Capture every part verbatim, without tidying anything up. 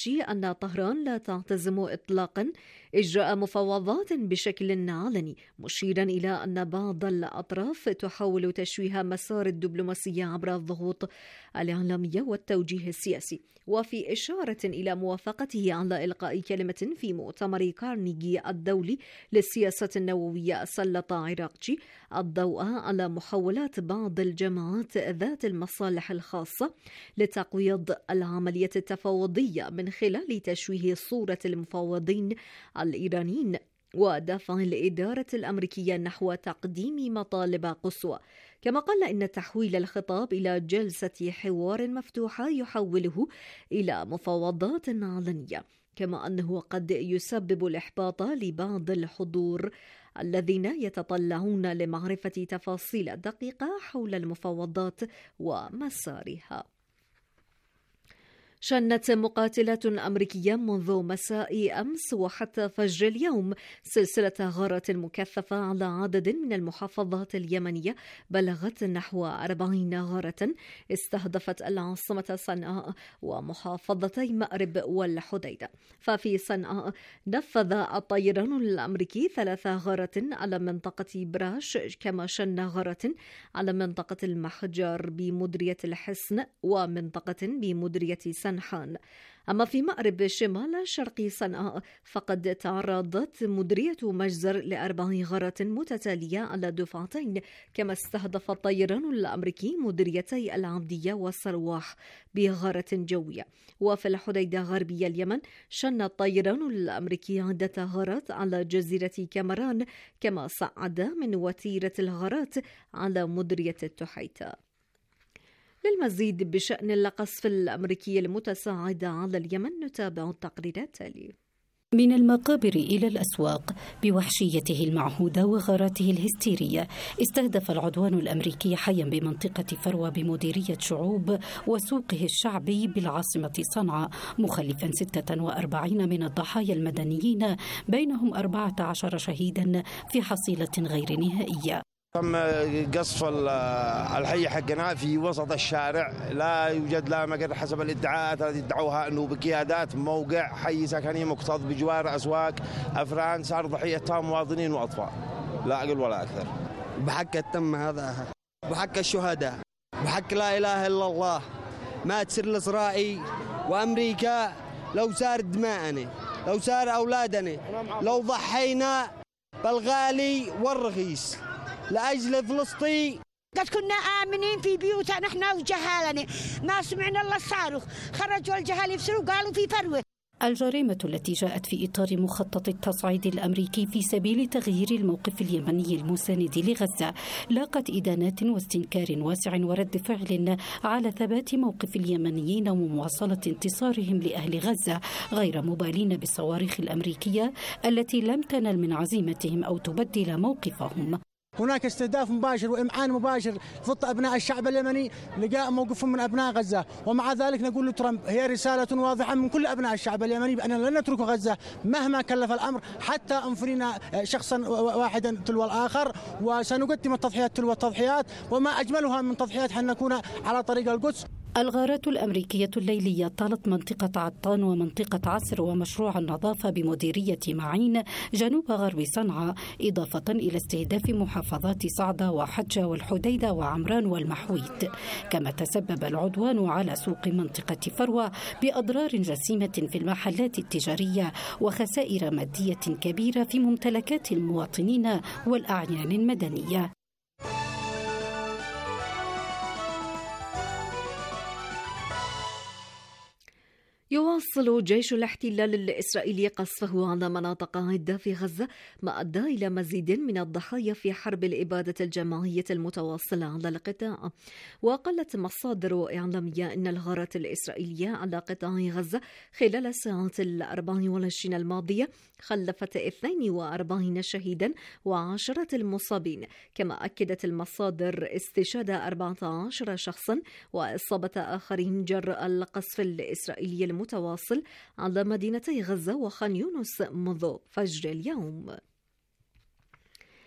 عراقجي أن طهران لا تعتزم إطلاقا إجراء مفاوضات بشكل علني، مشيرا إلى أن بعض الأطراف تحاول تشويه مسار الدبلوماسية عبر الضغوط الإعلامية والتوجيه السياسي. وفي إشارة إلى موافقته على إلقاء كلمة في مؤتمر كارنيجي الدولي للسياسة النووية، سلط عراقجي الضوء على محاولات بعض الجماعات ذات المصالح الخاصة لتقويض العملية التفاوضية من خلال تشويه صورة المفاوضين الإيرانيين ودفع الإدارة الأمريكية نحو تقديم مطالب قصوى. كما قال إن تحويل الخطاب إلى جلسة حوار مفتوحة يحوله إلى مفاوضات علنية، كما أنه قد يسبب الإحباط لبعض الحضور الذين يتطلعون لمعرفة تفاصيل دقيقة حول المفاوضات ومسارها. شنت مقاتلات أمريكية منذ مساء أمس وحتى فجر اليوم سلسلة غارات مكثفة على عدد من المحافظات اليمنية بلغت نحو أربعين غارة استهدفت العاصمة صنعاء ومحافظتي مأرب والحديدة. ففي صنعاء نفذ الطيران الأمريكي ثلاث غارات على منطقة براش، كما شن غارة على منطقة المحجر بمديرية الحصن ومنطقة بمديرية سنحان. أما في مأرب شمال شرق صنعاء فقد تعرضت مديرية مجزر لأربع غارات متتالية على دفعتين، كما استهدف الطيران الأمريكي مديريتي العبدية والصرواح بغارة جوية. وفي الحديدة غربي اليمن شن الطيران الأمريكي عدة غارات على جزيرة كامران، كما صعد من وتيرة الغارات على مديرية التحيتة. للمزيد بشأن القصف الأمريكي المتصاعد على اليمن نتابع التقرير التالي. من المقابر إلى الأسواق بوحشيته المعهودة وغاراته الهستيرية، استهدف العدوان الأمريكي حيا بمنطقة فروة بمديرية شعوب وسوقه الشعبي بالعاصمة صنعاء، مخلفا ستة وأربعين من الضحايا المدنيين، بينهم أربعة عشر شهيدا في حصيلة غير نهائية. تم قصف الحي حقنا في وسط الشارع، لا يوجد لا مقر حسب الادعاءات التي ادعوها انه بقيادات موقع حي سكني مكتظ بجوار اسواق افران، صار ضحيتها مواطنين واطفال لا اقل ولا اكثر. بحق التم هذا، بحق الشهداء، بحق لا اله الا الله، ما تصير الاسرائيلي وامريكا. لو صار دماءنا، لو صار اولادنا، لو ضحينا بالغالي والرخيص لأجل فلسطين. قد كنا آمنين في بيوتنا نحن وجهالنا، ما سمعنا إلا الصاروخ، خرجوا الجهال يفسروا قالوا في فروة. الجريمة التي جاءت في إطار مخطط التصعيد الأمريكي في سبيل تغيير الموقف اليمني المساند لغزة لاقت إدانات واستنكار واسع ورد فعل على ثبات موقف اليمنيين ومواصلة انتصارهم لأهل غزة، غير مبالين بالصواريخ الأمريكية التي لم تنل من عزيمتهم أو تبدل موقفهم. هناك استهداف مباشر وإمعان مباشر ضد أبناء الشعب اليمني لقاء موقفهم من أبناء غزة، ومع ذلك نقول لترامب هي رسالة واضحة من كل أبناء الشعب اليمني بأننا لن نترك غزة مهما كلف الأمر، حتى أنفرنا شخصا واحدا تلو الآخر، وسنقدم التضحيات تلو التضحيات، وما أجملها من تضحيات حتى نكون على طريق القدس. الغارات الأمريكية الليلية طالت منطقة عطان ومنطقة عسر ومشروع النظافة بمديرية معين جنوب غرب صنعاء، إضافة إلى استهداف محافظات صعدة وحجة والحديدة وعمران والمحويت. كما تسبب العدوان على سوق منطقة فروة بأضرار جسيمة في المحلات التجارية وخسائر مادية كبيرة في ممتلكات المواطنين والأعيان المدنية. يواصل جيش الاحتلال الإسرائيلي قصفه على مناطق عدة في غزة، ما أدى إلى مزيد من الضحايا في حرب الإبادة الجماعية المتواصلة على القطاع. وقالت مصادر إعلامية أن الغارات الإسرائيلية على قطاع غزة خلال الساعات الأربع والعشرين الماضية خلفت اثنين وأربعين شهيدا وعشرة المصابين. كما أكدت المصادر استشهاد أربعة عشر شخصا وإصابة آخرين جراء القصف الإسرائيلي المتواصل على مدينتي غزة وخان يونس منذ فجر اليوم.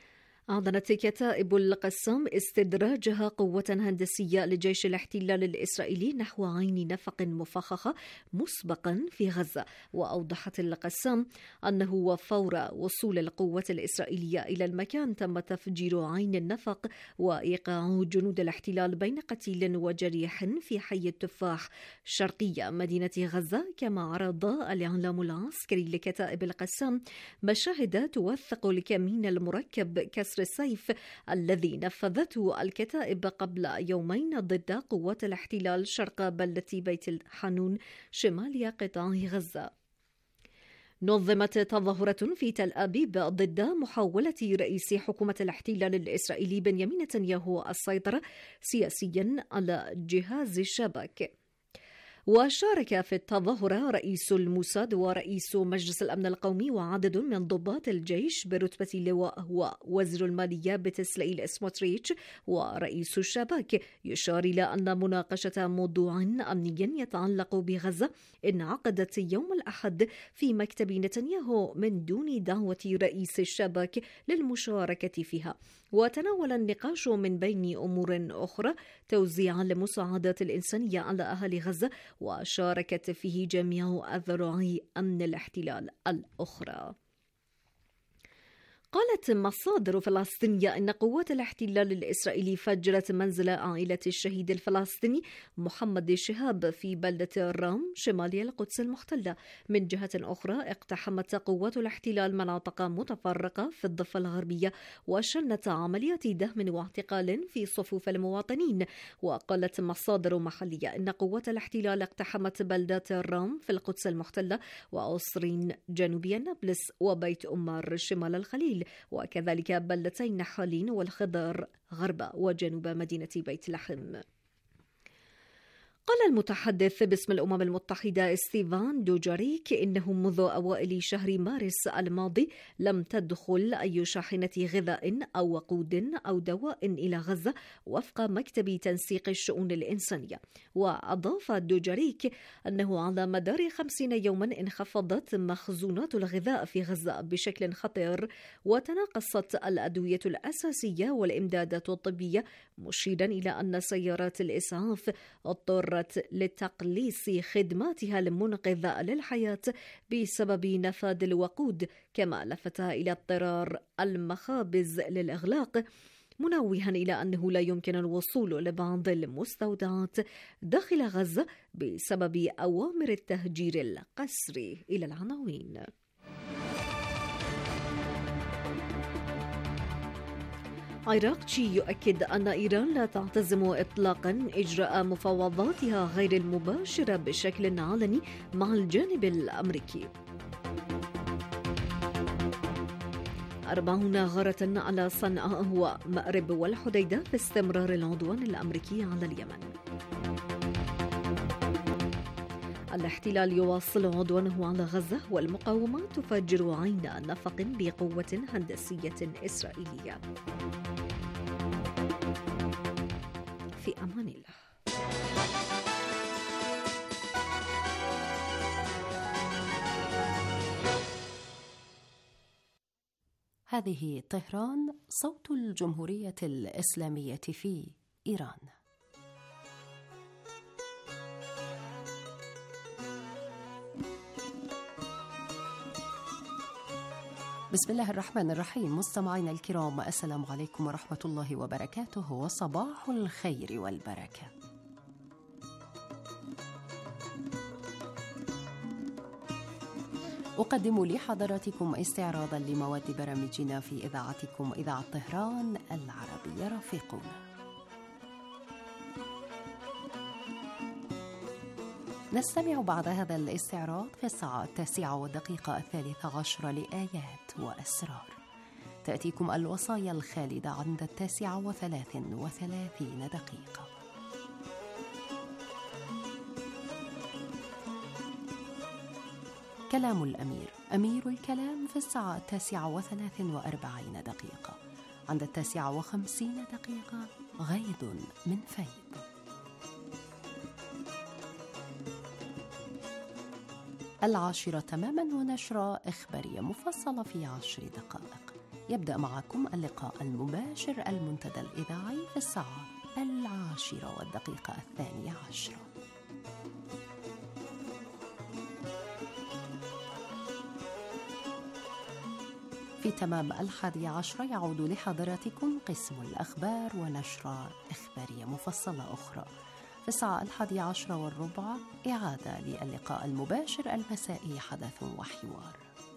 أعلنت كتائب القسام استدراجها قوة هندسية لجيش الاحتلال الإسرائيلي نحو عين نفق مفخخة مسبقا في غزة. وأوضحت القسام أنه وفور وصول القوة الإسرائيلية إلى المكان تم تفجير عين النفق وإيقاع جنود الاحتلال بين قتيل وجريح في حي التفاح شرقية مدينة غزة. كما عرض الإعلام العسكري لكتائب القسام مشاهد توثق الكمين المركب كسر السيف الذي نفذته الكتائب قبل يومين ضد قوات الاحتلال شرق بلدة بيت الحانون شمال قطاع غزة. نظمت تظاهرة في تل أبيب ضد محاولة رئيس حكومة الاحتلال الإسرائيلي بنيامين نتنياهو السيطرة سياسيا على جهاز الشبك. وشارك في التظاهرة رئيس الموساد ورئيس مجلس الأمن القومي وعدد من ضباط الجيش برتبة اللواء هو وزير المالية بتسليل سموتريتش ورئيس الشباك. يشار إلى أن مناقشة موضوع أمني يتعلق بغزة انعقدت يوم الأحد في مكتب نتنياهو من دون دعوة رئيس الشباك للمشاركة فيها. وتناول النقاش من بين أمور أخرى توزيع المساعدات الإنسانية على أهل غزة، وشاركت فيه جميع أذرع أمن الاحتلال الأخرى. قالت مصادر فلسطينية إن قوات الاحتلال الإسرائيلي فجرت منزل عائلة الشهيد الفلسطيني محمد شهاب في بلدة الرام شمالي القدس المحتلة. من جهة أخرى اقتحمت قوات الاحتلال مناطق متفرقة في الضفة الغربية وشنت عمليات دهم واعتقال في صفوف المواطنين. وقالت مصادر محلية إن قوات الاحتلال اقتحمت بلدات الرام في القدس المحتلة وعصرين جنوبي نابلس وبيت أمار شمال الخليل، وكذلك بلدتين نحالين والخضر غرب وجنوب مدينة بيت لحم. قال المتحدث باسم الأمم المتحدة ستيفان دوجاريك إنه منذ أوائل شهر مارس الماضي لم تدخل أي شاحنة غذاء أو وقود أو دواء إلى غزة وفق مكتب تنسيق الشؤون الإنسانية. وأضاف دوجاريك أنه على مدار خمسين يوما انخفضت مخزونات الغذاء في غزة بشكل خطير وتناقصت الأدوية الأساسية والإمدادات الطبية، مشيرا إلى أن سيارات الإسعاف اضطرت لتقليص خدماتها المنقذة للحياة بسبب نفاذ الوقود. كما لفت إلى اضطرار المخابز للإغلاق، منوها إلى أنه لا يمكن الوصول لبعض المستودعات داخل غزة بسبب أوامر التهجير القسري. إلى العناوين. عراقتشي يؤكد أن إيران لا تعتزم إطلاقا إجراء مفاوضاتها غير المباشرة بشكل علني مع الجانب الأمريكي. أربعون غارة على صنعاء ومأرب والحديدة في استمرار العدوان الأمريكي على اليمن. الاحتلال يواصل عدوانه على غزة والمقاومة تفجر عين نفق بقوة هندسية إسرائيلية. في أمان الله. هذه طهران، صوت الجمهورية الإسلامية في إيران. بسم الله الرحمن الرحيم. مستمعينا الكرام، السلام عليكم ورحمة الله وبركاته، وصباح الخير والبركة. أقدم لحضراتكم استعراضا لمواد برامجنا في إذاعتكم إذاعة طهران العربية رفيقنا. نستمع بعد هذا الاستعراض في الساعة التاسعة والدقيقة الثالثة عشر لآيات وأسرار. تأتيكم الوصايا الخالدة عند التاسعة وثلاث وثلاثين دقيقة. كلام الأمير، أمير الكلام، في الساعة التاسعة وثلاث وأربعين دقيقة. عند التاسعة وخمسين دقيقة غيد من فيض. العاشرة تماما ونشرة إخبارية مفصلة في عشر دقائق. يبدأ معكم اللقاء المباشر المنتدى الإذاعي في الساعة العاشرة والدقيقة الثانية عشرة. في تمام الحادية عشرة يعود لحضراتكم قسم الأخبار ونشرة إخبارية مفصلة أخرى. في الساعة الحادية عشرة والربع إعادة للقاء المباشر المسائي حدث وحوار.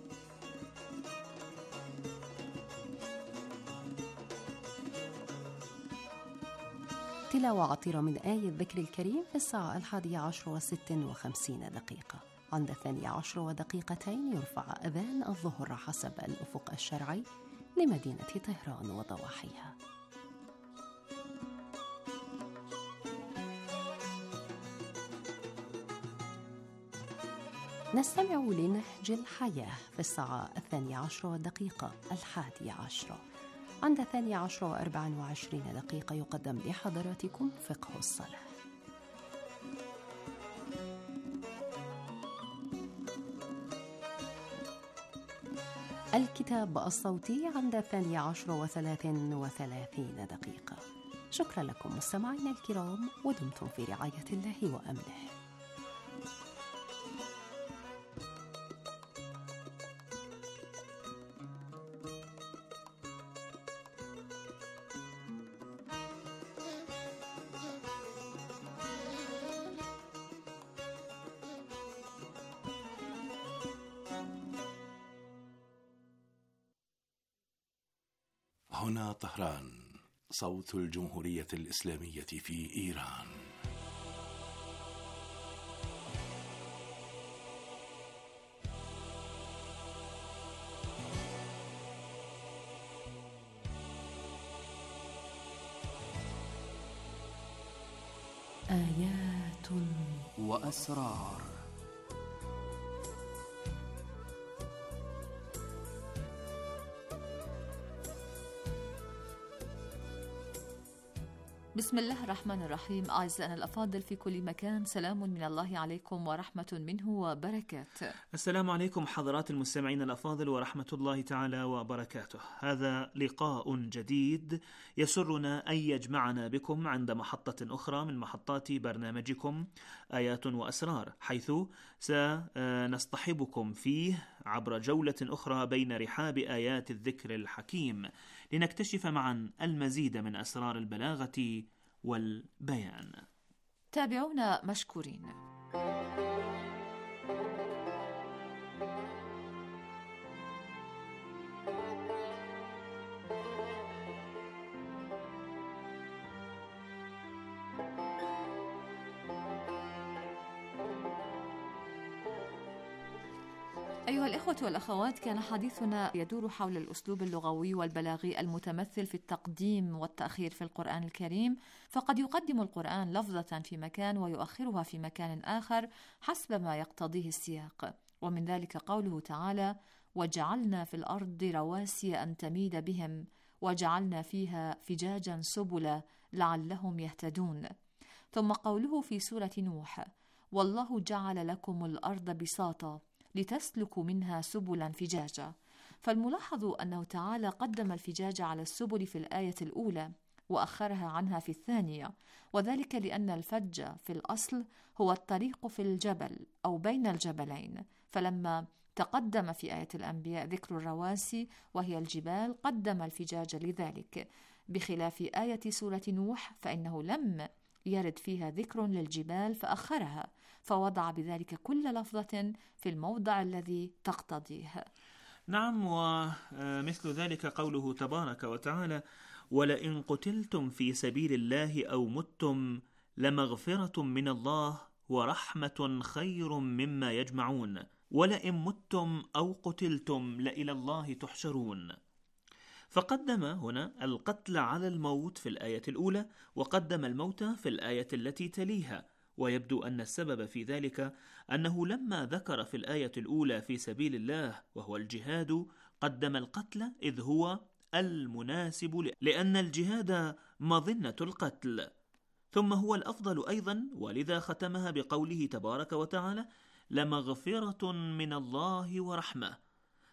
تلاوة عطرة من آية الذكر الكريم في الساعة الحادية عشرة وست وخمسين دقيقة. عند الثانية عشرة ودقيقتين يرفع أذان الظهر حسب الأفق الشرعي لمدينة طهران وضواحيها. نستمع لنهج الحياة في الساعة الثانية عشرة والدقيقة الحادية عشرة. عند الثانية عشرة وأربع وعشرين دقيقة يقدم لحضراتكم فقه الصلاة. الكتاب الصوتي عند الثانية عشرة وثلاث وثلاثين دقيقة. شكرا لكم مستمعينا الكرام، ودمتم في رعاية الله وأمنه. هنا طهران، صوت الجمهورية الإسلامية في إيران. آيات وأسرار. بسم الله الرحمن الرحيم. أعزائنا الأفاضل في كل مكان، سلام من الله عليكم ورحمة منه وبركاته. السلام عليكم حضرات المستمعين الأفاضل ورحمة الله تعالى وبركاته. هذا لقاء جديد يسرنا أن يجمعنا بكم عند محطة أخرى من محطات برنامجكم آيات وأسرار، حيث سنصطحبكم فيه عبر جولة أخرى بين رحاب آيات الذكر الحكيم لنكتشف معا المزيد من أسرار البلاغة والبيان. تابعونا مشكورين. أيها الإخوة والأخوات، كان حديثنا يدور حول الأسلوب اللغوي والبلاغي المتمثل في التقديم والتأخير في القرآن الكريم، فقد يقدم القرآن لفظة في مكان ويؤخرها في مكان آخر حسب ما يقتضيه السياق. ومن ذلك قوله تعالى: وجعلنا في الأرض رواسي أن تميد بهم وجعلنا فيها فجاجا سبلا لعلهم يهتدون. ثم قوله في سورة نوح: والله جعل لكم الأرض بساطا لتسلكوا منها سبلا فجاجا. فالملاحظ أنه تعالى قدم الفجاج على السبل في الآية الأولى وأخرها عنها في الثانية، وذلك لأن الفج في الأصل هو الطريق في الجبل أو بين الجبلين، فلما تقدم في آية الأنبياء ذكر الرواسي وهي الجبال قدم الفجاج لذلك، بخلاف آية سورة نوح فإنه لم يرد فيها ذكر للجبال فأخرها، فوضع بذلك كل لفظة في الموضع الذي تقتضيه. نعم، ومثل ذلك قوله تبارك وتعالى: ولئن قتلتم في سبيل الله أو متم لمغفرة من الله ورحمة خير مما يجمعون، ولئن متم أو قتلتم لإلى الله تحشرون. فقدم هنا القتل على الموت في الآية الأولى، وقدم الموت في الآية التي تليها، ويبدو أن السبب في ذلك أنه لما ذكر في الآية الأولى في سبيل الله وهو الجهاد قدم القتل إذ هو المناسب، لأن الجهاد مظنة القتل، ثم هو الأفضل أيضا، ولذا ختمها بقوله تبارك وتعالى: لمغفرة من الله ورحمة.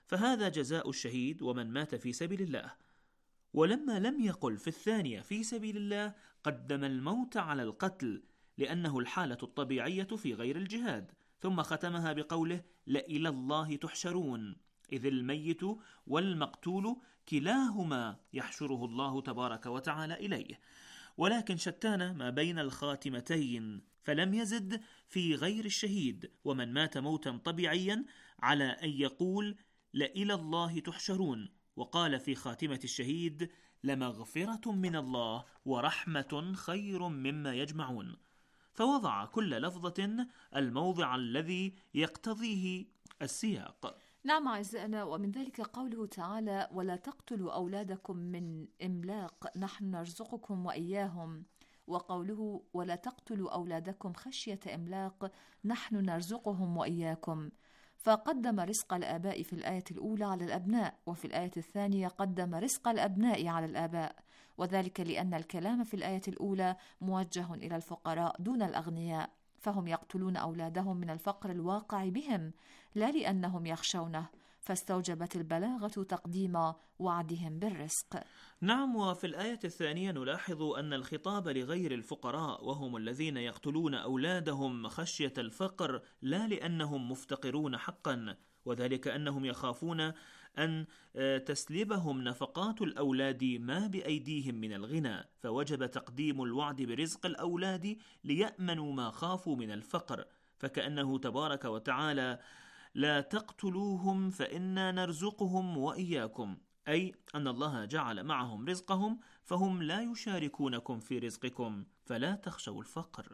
فهذا جزاء الشهيد ومن مات في سبيل الله. ولما لم يقل في الثانية في سبيل الله قدم الموت على القتل لأنه الحالة الطبيعية في غير الجهاد، ثم ختمها بقوله لإلى الله تحشرون، إذ الميت والمقتول كلاهما يحشره الله تبارك وتعالى إليه. ولكن شتان ما بين الخاتمتين، فلم يزد في غير الشهيد ومن مات موتا طبيعيا على أن يقول لإلى الله تحشرون، وقال في خاتمة الشهيد لمغفرة من الله ورحمة خير مما يجمعون، فوضع كل لفظة الموضع الذي يقتضيه السياق. نعم أعزائنا، ومن ذلك قوله تعالى ولا تقتلوا أولادكم من إملاق نحن نرزقكم وإياهم، وقوله ولا تقتلوا أولادكم خشية إملاق نحن نرزقهم وإياكم، فقدم رزق الآباء في الآية الأولى على الأبناء، وفي الآية الثانية قدم رزق الأبناء على الآباء، وذلك لأن الكلام في الآية الأولى موجه إلى الفقراء دون الأغنياء، فهم يقتلون أولادهم من الفقر الواقع بهم لا لأنهم يخشونه، فاستوجبت البلاغة تقديم وعدهم بالرزق. نعم، وفي الآية الثانية نلاحظ أن الخطاب لغير الفقراء وهم الذين يقتلون أولادهم خشية الفقر لا لأنهم مفتقرون حقا، وذلك أنهم يخافون أن تسلبهم نفقات الأولاد ما بأيديهم من الغنى، فوجب تقديم الوعد برزق الأولاد ليأمنوا ما خافوا من الفقر، فكأنه تبارك وتعالى لا تقتلوهم فإنا نرزقهم وإياكم، أي أن الله جعل معهم رزقهم فهم لا يشاركونكم في رزقكم، فلا تخشوا الفقر.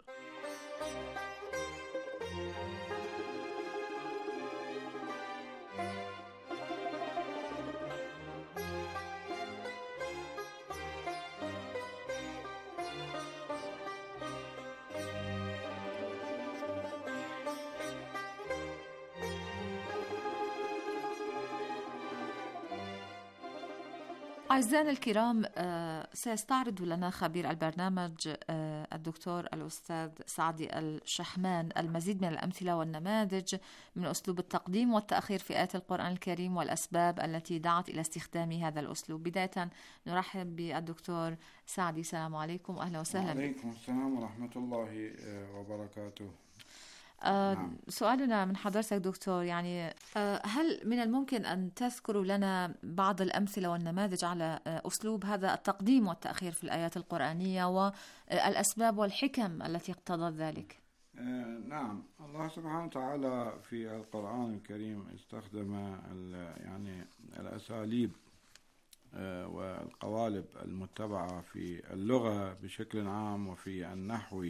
أعزائنا الكرام، سيستعرض لنا خبير البرنامج الدكتور الأستاذ سعدي الشحمان المزيد من الأمثلة والنماذج من أسلوب التقديم والتأخير في آيات القرآن الكريم والأسباب التي دعت إلى استخدام هذا الأسلوب. بداية نرحب بالدكتور سعدي. السلام عليكم، أهلا وسهلا. وعليكم السلام ورحمة الله وبركاته. آه نعم. سؤالنا من حضرتك دكتور، يعني آه هل من الممكن أن تذكروا لنا بعض الأمثلة والنماذج على آه أسلوب هذا التقديم والتأخير في الآيات القرآنية والأسباب والحكم التي اقتضت ذلك؟ آه نعم، الله سبحانه وتعالى في القرآن الكريم استخدم يعني الأساليب آه والقوالب المتبعة في اللغة بشكل عام وفي النحو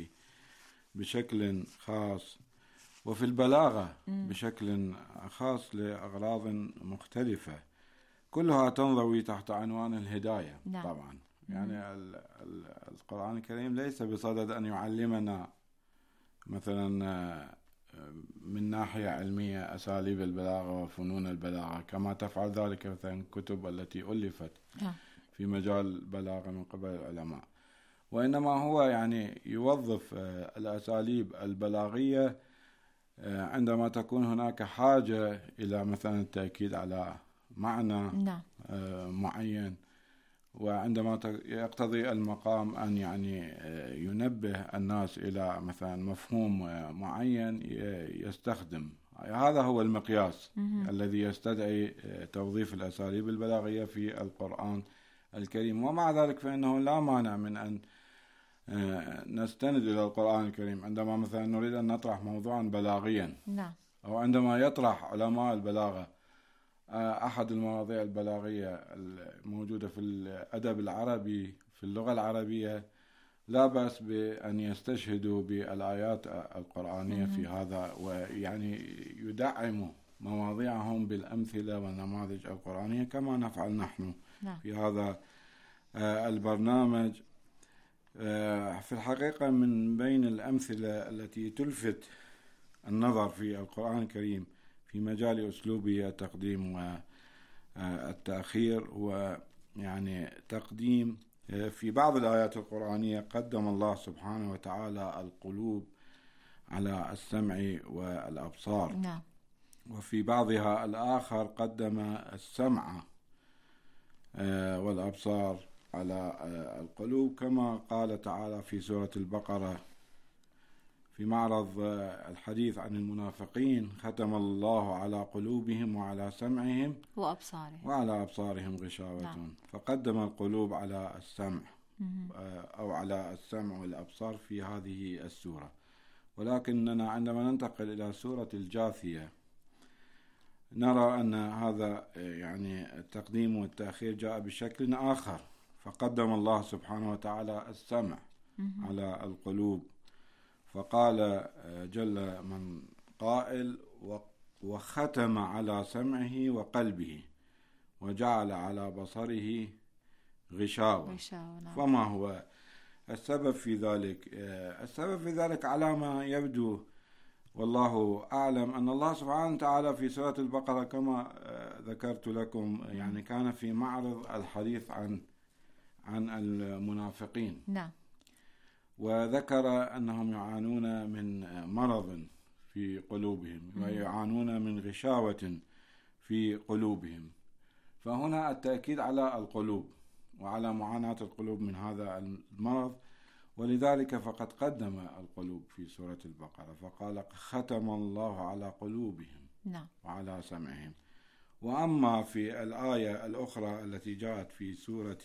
بشكل خاص وفي البلاغة بشكل خاص لأغراض مختلفة، كلها تنضوي تحت عنوان الهداية. نعم. طبعا يعني القرآن الكريم ليس بصدد أن يعلمنا مثلا من ناحية علمية أساليب البلاغة وفنون البلاغة كما تفعل ذلك مثلا الكتب التي ألفت في مجال البلاغة من قبل العلماء، وإنما هو يعني يوظف الأساليب البلاغية عندما تكون هناك حاجة إلى مثلا التأكيد على معنى نعم. معين، وعندما يقتضي المقام أن يعني ينبه الناس إلى مثلا مفهوم معين يستخدم. هذا هو المقياس م- الذي يستدعي توظيف الأساليب البلاغية في القرآن الكريم. ومع ذلك فإنه لا مانع من أن نستند إلى القرآن الكريم عندما مثلا نريد أن نطرح موضوعا بلاغيا نعم. أو عندما يطرح علماء البلاغة أحد المواضيع البلاغية الموجودة في الأدب العربي في اللغة العربية، لا بأس بأن يستشهدوا بالآيات القرآنية في هذا، ويعني يدعموا مواضيعهم بالأمثلة والنماذج القرآنية كما نفعل نحن نعم. في هذا البرنامج. في الحقيقة من بين الأمثلة التي تلفت النظر في القرآن الكريم في مجال أسلوب التقديم والتأخير ويعني تقديم في بعض الآيات القرآنية قدم الله سبحانه وتعالى القلوب على السمع والأبصار نعم. وفي بعضها الآخر قدم السمع والأبصار على القلوب، كما قال تعالى في سورة البقرة في معرض الحديث عن المنافقين: ختم الله على قلوبهم وعلى سمعهم وأبصارهم وعلى أبصارهم غشاوة. نعم. فقدم القلوب على السمع أو على السمع والأبصار في هذه السورة. ولكننا عندما ننتقل إلى سورة الجاثية نرى أن هذا يعني التقديم والتأخير جاء بشكل آخر، فقدم الله سبحانه وتعالى السمع على القلوب، فقال جل من قائل: وختم على سمعه وقلبه وجعل على بصره غشاوة. فما هو السبب في ذلك؟ السبب في ذلك على ما يبدو والله أعلم أن الله سبحانه وتعالى في سورة البقرة كما ذكرت لكم يعني كان في معرض الحديث عن عن المنافقين. نعم. وذكر أنهم يعانون من مرض في قلوبهم ويعانون من غشاوة في قلوبهم، فهنا التأكيد على القلوب وعلى معاناة القلوب من هذا المرض، ولذلك فقد قدم القلوب في سورة البقرة فقال: ختم الله على قلوبهم نعم. وعلى سمعهم. وأما في الآية الأخرى التي جاءت في سورة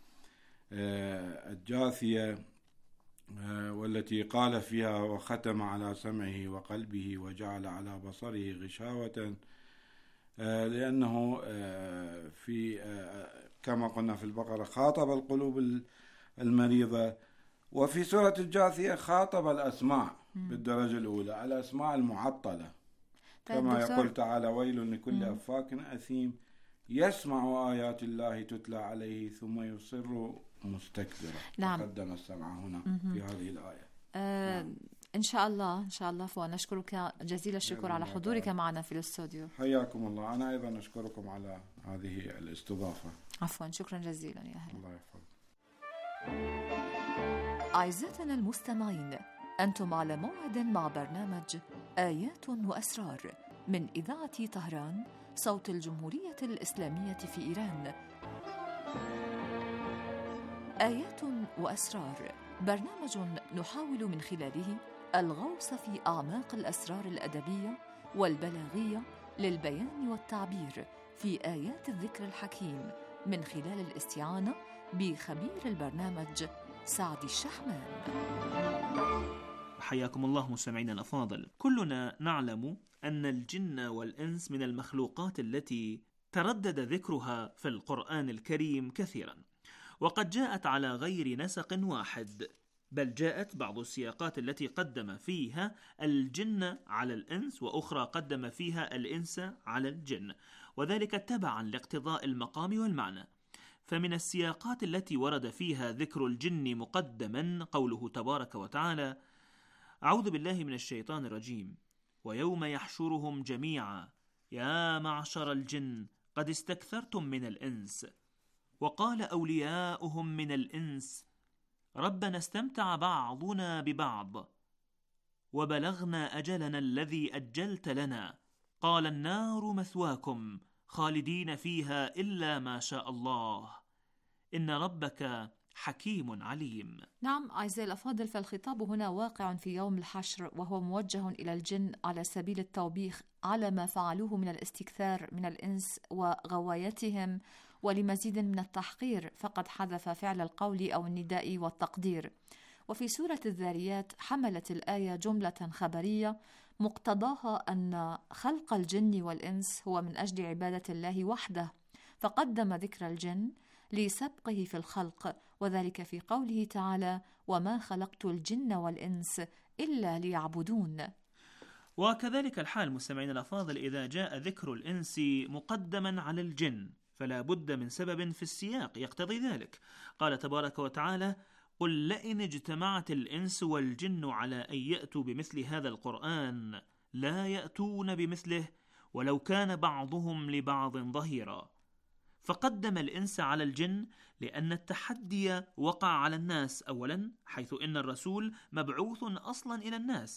الجاثية والتي قال فيها: وختم على سمعه وقلبه وجعل على بصره غشاوة، لأنه في كما قلنا في البقرة خاطب القلوب المريضة، وفي سورة الجاثية خاطب الأسماع بالدرجة الأولى، الأسماع المعطلة، كما يقول تعالى: ويل لكل أفاك أثيم يسمع آيات الله تتلى عليه ثم يصر مستكبرا. نعم. قدم السمع هنا في هذه الآية. آه نعم. إن شاء الله إن شاء الله فؤاد، نشكرك جزيل الشكر على حضورك معنا في الاستوديو. حياكم الله. أنا أيضا أشكركم على هذه الاستضافة. عفوا، شكرا جزيلا يا هلا. الله يحفظك. أعزائنا المستمعين، أنتم على موعد مع برنامج آيات وأسرار من إذاعة طهران، صوت الجمهورية الإسلامية في إيران. آيات وأسرار، برنامج نحاول من خلاله الغوص في أعماق الأسرار الأدبية والبلاغية للبيان والتعبير في آيات الذكر الحكيم من خلال الاستعانة بخبير البرنامج سعد الشحمان. حياكم الله مستمعينا الأفاضل. كلنا نعلم أن الجن والإنس من المخلوقات التي تردد ذكرها في القرآن الكريم كثيرا، وقد جاءت على غير نسق واحد، بل جاءت بعض السياقات التي قدم فيها الجن على الإنس، وأخرى قدم فيها الإنس على الجن، وذلك تبعا لاقتضاء المقام والمعنى. فمن السياقات التي ورد فيها ذكر الجن مقدما قوله تبارك وتعالى: أعوذ بالله من الشيطان الرجيم: ويوم يحشرهم جميعا يا معشر الجن قد استكثرتم من الإنس، وقال أولياؤهم من الإنس ربنا استمتع بعضنا ببعض وبلغنا أجلنا الذي أجلت لنا، قال النار مثواكم خالدين فيها إلا ما شاء الله إن ربك حكيم عليم. نعم أعزائي الأفاضل، فالخطاب هنا واقع في يوم الحشر، وهو موجه إلى الجن على سبيل التوبيخ على ما فعلوه من الاستكثار من الإنس وغوايتهم، ولمزيد من التحقير فقد حذف فعل القول أو النداء والتقدير. وفي سورة الذاريات حملت الآية جملة خبرية مقتضاها أن خلق الجن والإنس هو من أجل عبادة الله وحده، فقدم ذكر الجن لسبقه في الخلق، وذلك في قوله تعالى: وما خلقت الجن والإنس إلا ليعبدون. وكذلك الحال مستمعين الأفاضل إذا جاء ذكر الإنس مقدما على الجن، فلا بد من سبب في السياق يقتضي ذلك. قال تبارك وتعالى: قل لئن اجتمعت الإنس والجن على أن يأتوا بمثل هذا القرآن لا يأتون بمثله ولو كان بعضهم لبعض ظهيرا. فقدم الإنس على الجن لأن التحدي وقع على الناس أولا، حيث إن الرسول مبعوث أصلا إلى الناس،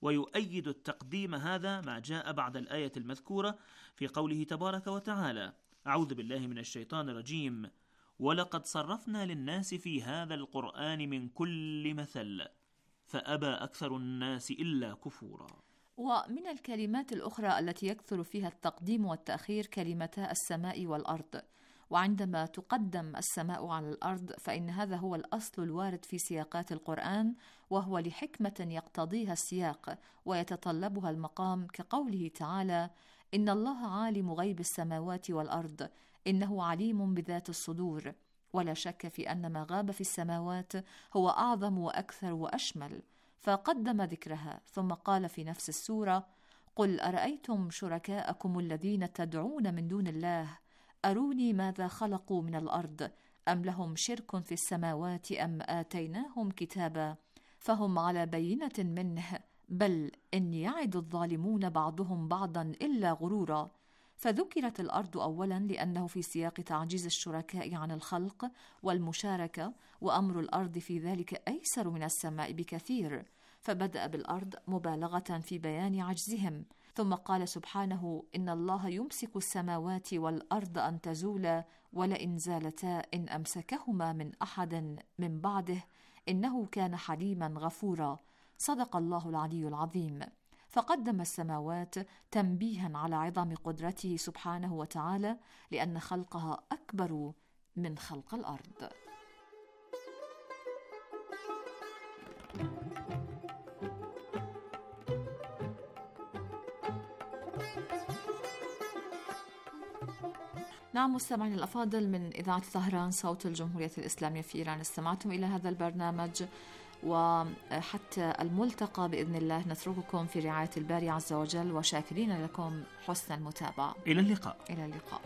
ويؤيد التقديم هذا ما جاء بعد الآية المذكورة في قوله تبارك وتعالى: أعوذ بالله من الشيطان الرجيم: ولقد صرفنا للناس في هذا القرآن من كل مثل فأبى أكثر الناس إلا كفورا. ومن الكلمات الأخرى التي يكثر فيها التقديم والتأخير كلمتا السماء والأرض، وعندما تقدم السماء على الأرض فإن هذا هو الأصل الوارد في سياقات القرآن، وهو لحكمة يقتضيها السياق ويتطلبها المقام، كقوله تعالى: إن الله عالم غيب السماوات والأرض إنه عليم بذات الصدور. ولا شك في أن ما غاب في السماوات هو أعظم وأكثر وأشمل، فقدم ذكرها ثم قال في نفس السورة: قل أرأيتم شركاءكم الذين تدعون من دون الله أروني ماذا خلقوا من الأرض أم لهم شرك في السماوات أم آتيناهم كتابا فهم على بينة منه بل إن يعد الظالمون بعضهم بعضا إلا غرورا. فذكرت الأرض أولا لأنه في سياق تعجيز الشركاء عن الخلق والمشاركة، وأمر الأرض في ذلك أيسر من السماء بكثير، فبدأ بالأرض مبالغة في بيان عجزهم، ثم قال سبحانه: إن الله يمسك السماوات والأرض أن تزولا ولئن زالتا إن أمسكهما من أحد من بعده إنه كان حليما غفورا. صدق الله العلي العظيم. فقدم السماوات تنبيها على عظم قدرته سبحانه وتعالى، لأن خلقها أكبر من خلق الأرض. نعم مستمعين الأفاضل، من إذاعة طهران صوت الجمهورية الإسلامية في إيران استمعتم إلى هذا البرنامج، وحتى الملتقى بإذن الله نترككم في رعاية الباري عز وجل، وشاكرين لكم حسن المتابعة. إلى اللقاء. إلى اللقاء.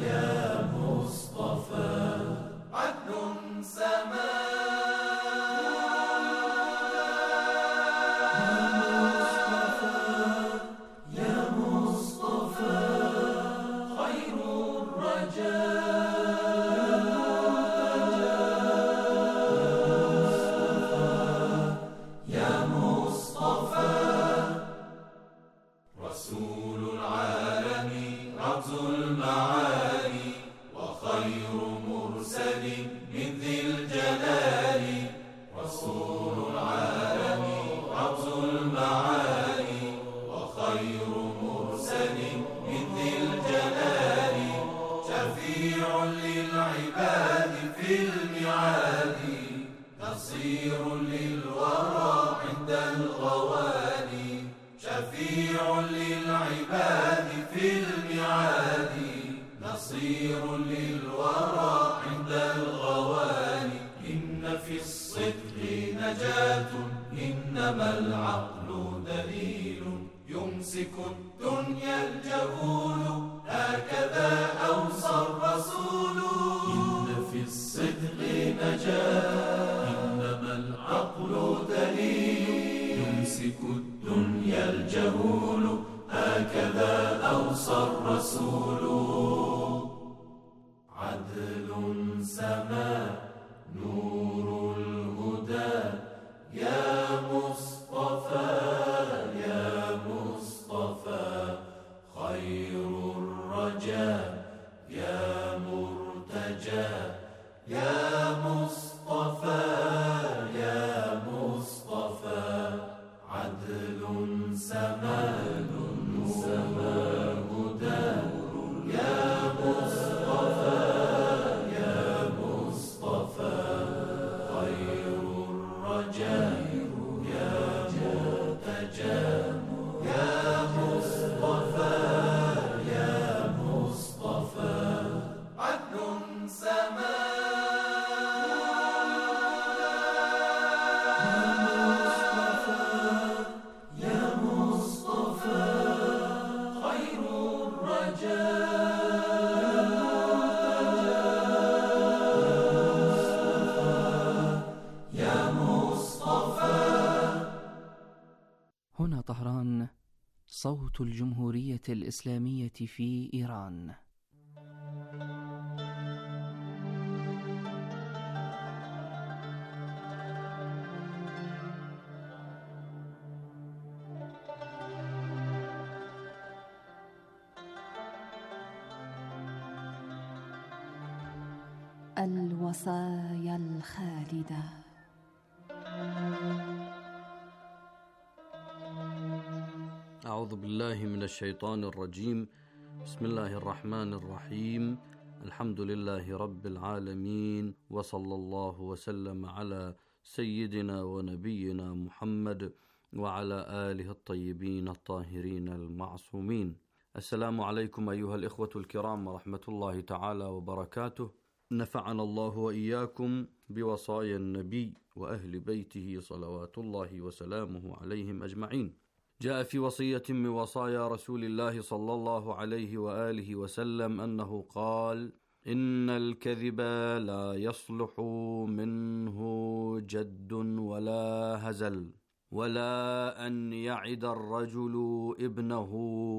سماء الميعاد نصير للورى عند الغواني شفيع للعباد في الميعاد نصير للورى عند الغواني إن في الصدق نجاة إنما العقل دليل يمسك الدنيا الجهول هكذا أوصى الرسول إن في الصدق نجاة إنما العقل دليل يمسك الدنيا الجهول هكذا أوصى الرسول عدل سما نور الهدى يا مصطفى يا مصطفى خير الرجاء يا مرتجى يا مصطفى يا مصطفى عدل سما سما هدى يا مصطفى يا مصطفى خير الرجاء يا مرتجى يا مصطفى يا مصطفى عدل سما هنا طهران، صوت الجمهورية الإسلامية في إيران. الوصايا الخالدة. أعوذ بالله من الشيطان الرجيم. بسم الله الرحمن الرحيم. الحمد لله رب العالمين، وصلى الله وسلم على سيدنا ونبينا محمد وعلى آله الطيبين الطاهرين المعصومين. السلام عليكم أيها الإخوة الكرام ورحمة الله تعالى وبركاته. نفعنا الله وإياكم بوصايا النبي وأهل بيته صلوات الله وسلامه عليهم أجمعين. جاء في وصية من وصايا رسول الله صلى الله عليه وآله وسلم أنه قال: إن الكذب لا يصلح منه جد ولا هزل، ولا أن يعد الرجل ابنه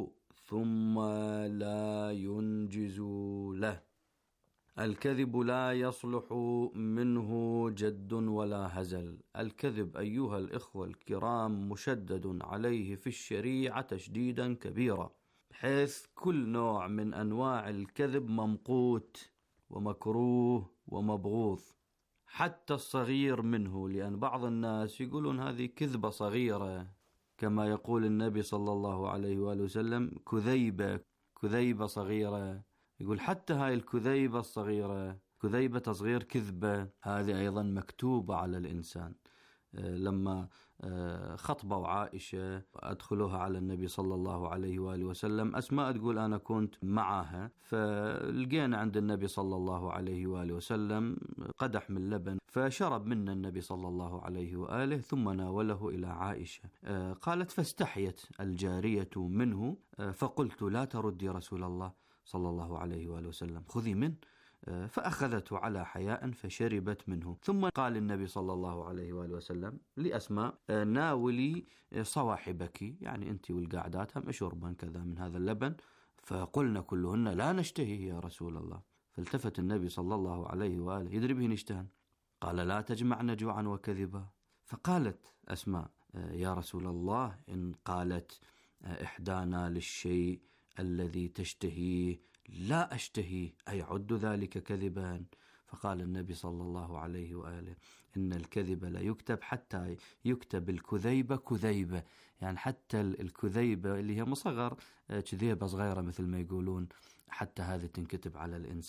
ثم لا ينجز له. الكذب لا يصلح منه جد ولا هزل. الكذب أيها الإخوة الكرام مشدد عليه في الشريعة تشديدا كبيرا، بحيث كل نوع من أنواع الكذب ممقوت ومكروه ومبغوض، حتى الصغير منه، لأن بعض الناس يقولون هذه كذبة صغيرة، كما يقول النبي صلى الله عليه وآله وسلم: كذيبة كذيبة صغيرة. يقول حتى هاي الكذيبة الصغيرة، كذيبة تصغير كذبة، هذه أيضا مكتوبة على الإنسان. لما خطبوا عائشة أدخلوها على النبي صلى الله عليه وآله وسلم، أسماء تقول أنا كنت معها، فلقينا عند النبي صلى الله عليه وآله وسلم قدح من لبن، فشرب منا النبي صلى الله عليه وآله ثم ناوله إلى عائشة. قالت: فاستحيت الجارية منه، فقلت: لا تردي رسول الله صلى الله عليه وآله وسلم، خذي منه. فأخذته على حياء فشربت منه. ثم قال النبي صلى الله عليه وآله وسلم لأسماء: ناولي صواحبك، يعني أنت والقاعدات هم اشربن كذا من هذا اللبن. فقلنا كلهن: لا نشتهي يا رسول الله. فالتفت النبي صلى الله عليه وآله يدري به نشتهن، قال: لا تجمعن جوعا وكذبا. فقالت أسماء: يا رسول الله، إن قالت إحدانا للشيء الذي تشتهيه لا أشتهي أيعد ذلك كذبا؟ فقال النبي صلى الله عليه وآله: إن الكذب لا يكتب حتى يكتب الكذيبة كذيبة، يعني حتى الكذيبة اللي هي مصغر كذيبة صغيرة مثل ما يقولون، حتى هذه تنكتب على الإنسان.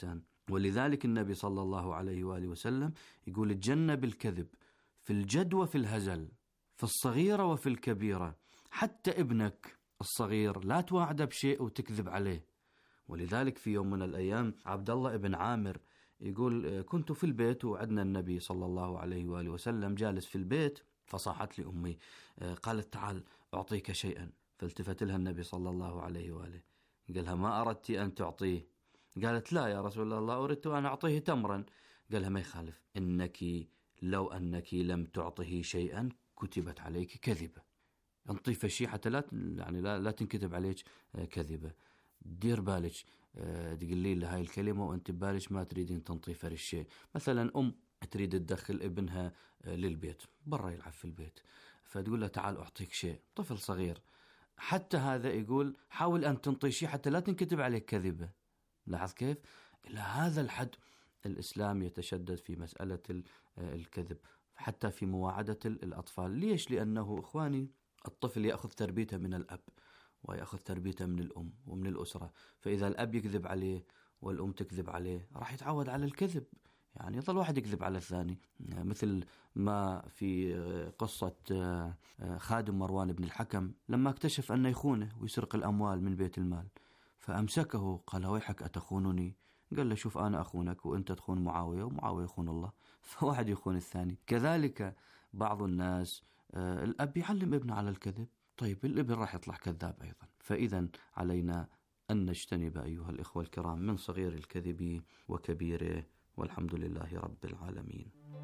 ولذلك النبي صلى الله عليه وآله وسلم يقول تجنب الكذب في الجد وفي الهزل، في الصغيرة وفي الكبيرة. حتى ابنك الصغير لا تواعده بشيء وتكذب عليه. ولذلك في يوم من الأيام عبد الله ابن عامر يقول كنت في البيت وعدنا النبي صلى الله عليه وآله وسلم جالس في البيت، فصاحت لي أمي قالت تعال أعطيك شيئا، فالتفت لها النبي صلى الله عليه وآله قالها ما أردت أن تعطيه؟ قالت لا يا رسول الله أردت أن أعطيه تمرا. قالها ما يخالف، إنك لو أنك لم تعطه شيئا كتبت عليك كذبة. انطيف شيء حتى لا يعني لا, لا تنكتب عليك كذبة. دير بالك تقولي له هاي الكلمة وأنت ببالك ما تريدين تنطيف الشيء. مثلا أم تريد تدخل ابنها للبيت برا يلعب في البيت، فتقول له تعال أعطيك شيء، طفل صغير. حتى هذا يقول حاول أن تنطي شيء حتى لا تنكتب عليك كذبة. لاحظ كيف؟ إلى هذا الحد الإسلام يتشدد في مسألة الكذب حتى في مواعدة الأطفال. ليش؟ لأنه إخواني الطفل يأخذ تربيته من الأب ويأخذ تربيته من الأم ومن الأسرة، فإذا الأب يكذب عليه والأم تكذب عليه راح يتعود على الكذب، يعني يظل واحد يكذب على الثاني. مثل ما في قصة خادم مروان بن الحكم لما اكتشف أنه يخونه ويسرق الأموال من بيت المال، فأمسكه قال ويحك أتخونني؟ قال له شوف أنا أخونك وأنت تخون معاوية ومعاوية يخون الله، فواحد يخون الثاني. كذلك بعض الناس الأب يعلم ابنه على الكذب، طيب الابن راح يطلع كذاب أيضا. فإذا علينا أن نجتنب أيها الإخوة الكرام من صغير الكذب وكبيره، والحمد لله رب العالمين.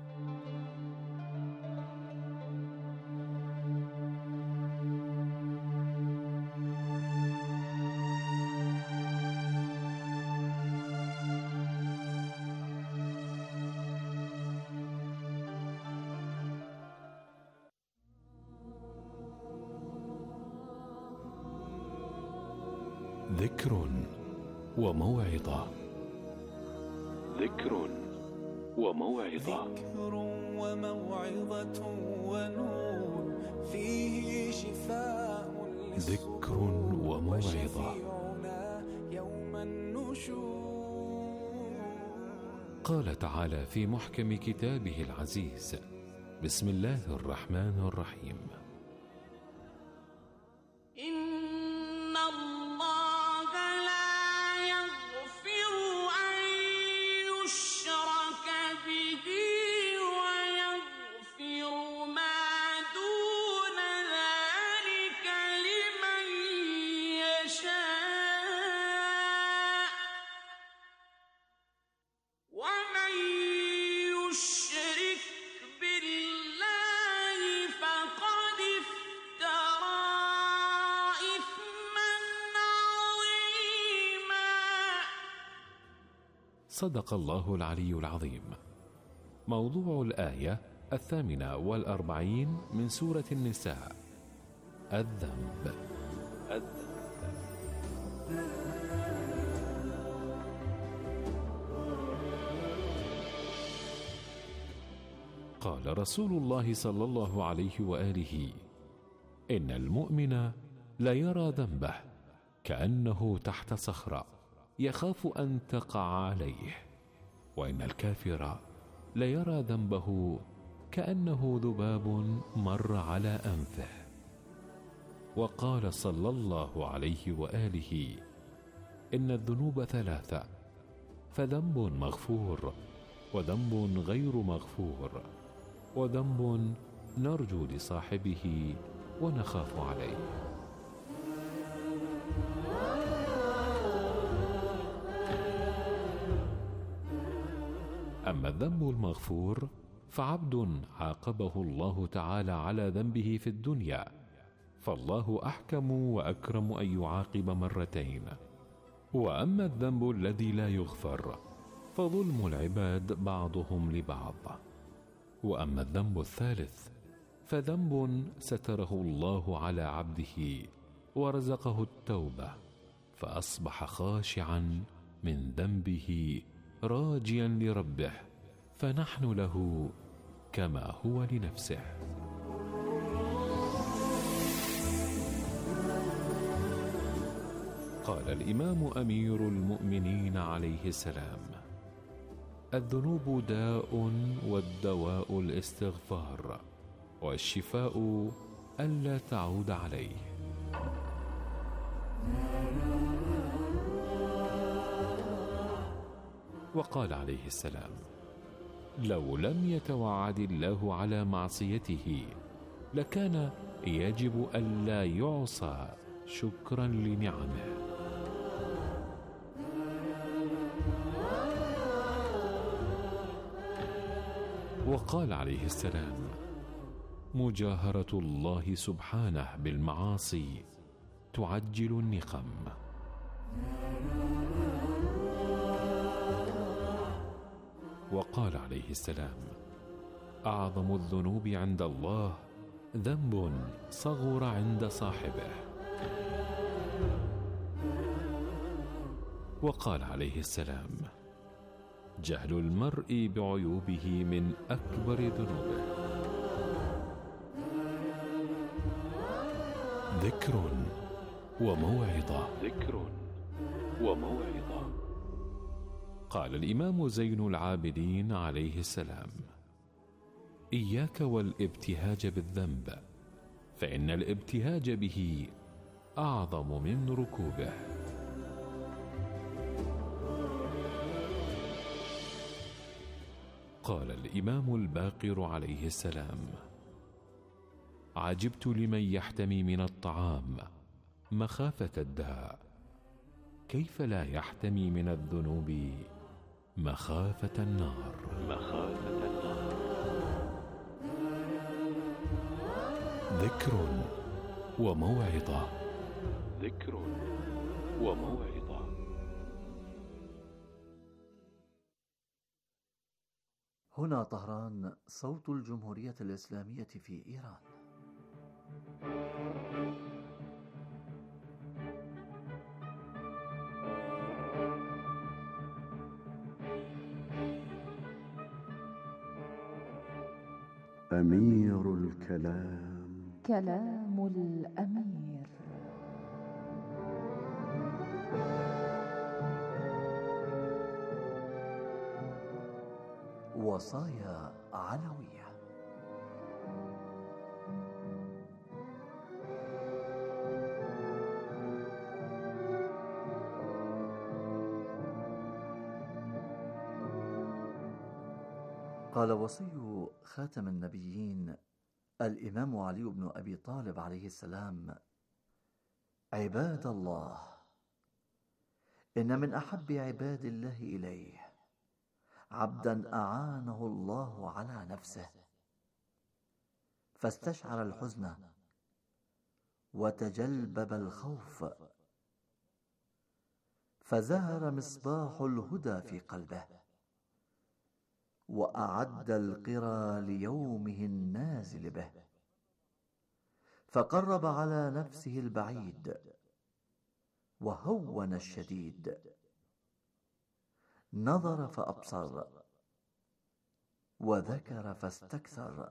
ذكر وموعظة. ذكر وموعظة. ذكر وموعظة ونور فيه شفاء. ذكر وموعظة. يوم النشور. قال تعالى في محكم كتابه العزيز: بسم الله الرحمن الرحيم. صدق الله العلي العظيم. موضوع الآية الثامنة والأربعين من سورة النساء: الذنب. قال رسول الله صلى الله عليه وآله: إن المؤمن لا يرى ذنبه كأنه تحت صخرة يخاف أن تقع عليه، وإن الكافر لا يرى ذنبه كأنه ذباب مر على أنفه. وقال صلى الله عليه وآله: إن الذنوب ثلاثة، فذنب مغفور، وذنب غير مغفور، وذنب نرجو لصاحبه ونخاف عليه. أما الذنب المغفور فعبد عاقبه الله تعالى على ذنبه في الدنيا، فالله أحكم وأكرم أن يعاقب مرتين. وأما الذنب الذي لا يغفر فظلم العباد بعضهم لبعض. وأما الذنب الثالث فذنب ستره الله على عبده ورزقه التوبة، فأصبح خاشعا من ذنبه راجيا لربه، فنحن له كما هو لنفسه. قال الإمام أمير المؤمنين عليه السلام: الذنوب داء والدواء الاستغفار، والشفاء ألا تعود عليه. وقال عليه السلام: لو لم يتوعد الله على معصيته لكان يجب ألا يعصى شكرا لنعمه. وقال عليه السلام: مجاهرة الله سبحانه بالمعاصي تعجل النقم. وقال عليه السلام: أعظم الذنوب عند الله ذنب صغر عند صاحبه. وقال عليه السلام: جهل المرء بعيوبه من أكبر ذنوبه. ذكر وموعظة. ذكر وموعظة. قال الإمام زين العابدين عليه السلام: إياك والابتهاج بالذنب، فإن الابتهاج به أعظم من ركوبه. قال الإمام الباقر عليه السلام: عجبت لمن يحتمي من الطعام مخافة الداء، كيف لا يحتمي من الذنوب مخافة النار. مخافة النار. ذكر وموعظة. ذكر وموعظة. هنا طهران، صوت الجمهورية الإسلامية في إيران. أمير الكلام. كلام الأمير. وصايا علوية. قال وصي خاتم النبيين الإمام علي بن أبي طالب عليه السلام: عباد الله، إن من أحب عباد الله إليه عبدا أعانه الله على نفسه فاستشعر الحزن وتجلبب الخوف، فزهر مصباح الهدى في قلبه، وأعد القرى ليومه النازل به، فقرب على نفسه البعيد وهون الشديد، نظر فأبصر، وذكر فاستكثر،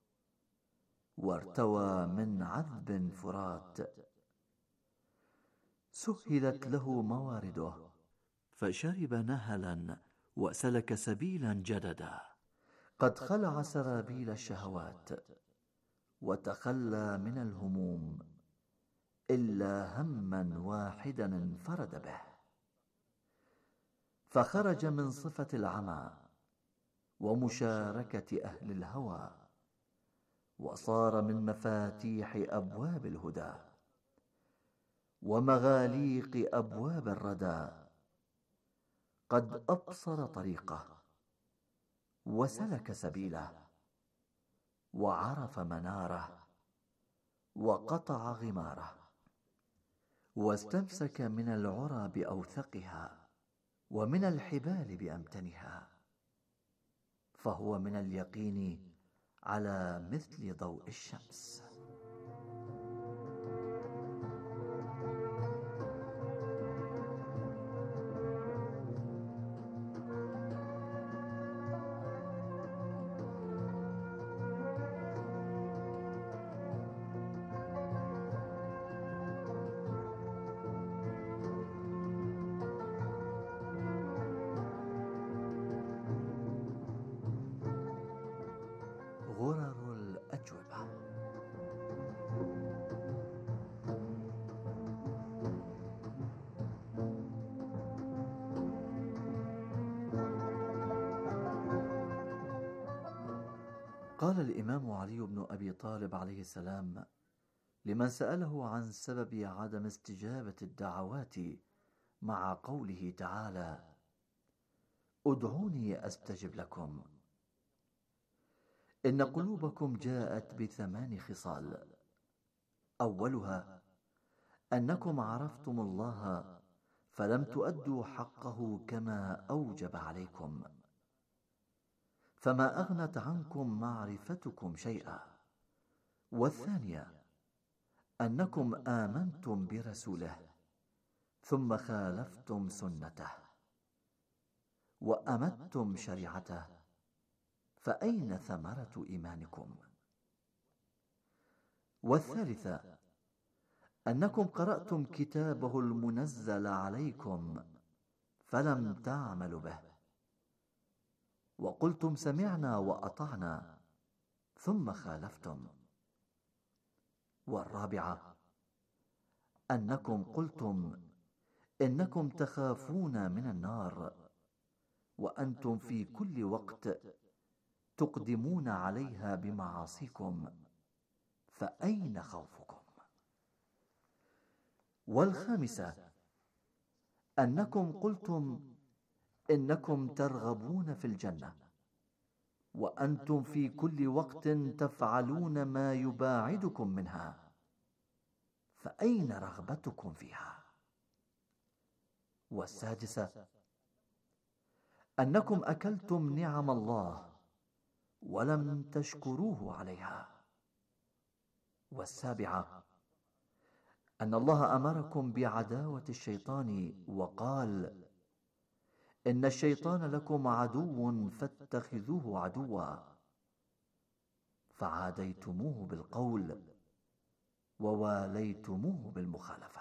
وارتوى من عذب فرات، سهلت له موارده، فشرب نهلا وسلك سبيلا جددا، قد خلع سرابيل الشهوات وتخلى من الهموم، إلا هما واحدا انفرد به، فخرج من صفة العمى ومشاركة أهل الهوى، وصار من مفاتيح أبواب الهدى ومغاليق أبواب الردى، قد أبصر طريقه وسلك سبيله وعرف مناره وقطع غماره، واستمسك من العرى بأوثقها ومن الحبال بأمتنها، فهو من اليقين على مثل ضوء الشمس. غرر الأجوبة. قال الإمام علي بن أبي طالب عليه السلام لمن سأله عن سبب عدم استجابة الدعوات مع قوله تعالى: ادعوني أستجب لكم: إن قلوبكم جاءت بثمان خصال، أولها أنكم عرفتم الله فلم تؤدوا حقه كما أوجب عليكم، فما أغنت عنكم معرفتكم شيئا. والثانية أنكم آمنتم برسوله ثم خالفتم سنته وأمتم شريعته، فأين ثمرة إيمانكم؟ والثالثة أنكم قرأتم كتابه المنزل عليكم فلم تعملوا به، وقلتم سمعنا وأطعنا ثم خالفتم. والرابعة أنكم قلتم إنكم تخافون من النار وأنتم في كل وقت تقدمون عليها بمعاصيكم، فأين خوفكم؟ والخامسة أنكم قلتم إنكم ترغبون في الجنة وأنتم في كل وقت تفعلون ما يباعدكم منها، فأين رغبتكم فيها؟ والسادسة أنكم أكلتم نعم الله ولم تشكروه عليها. والسابعة أن الله أمركم بعداوة الشيطان وقال: إن الشيطان لكم عدو فاتخذوه عدوا، فعاديتموه بالقول وواليتموه بالمخالفة.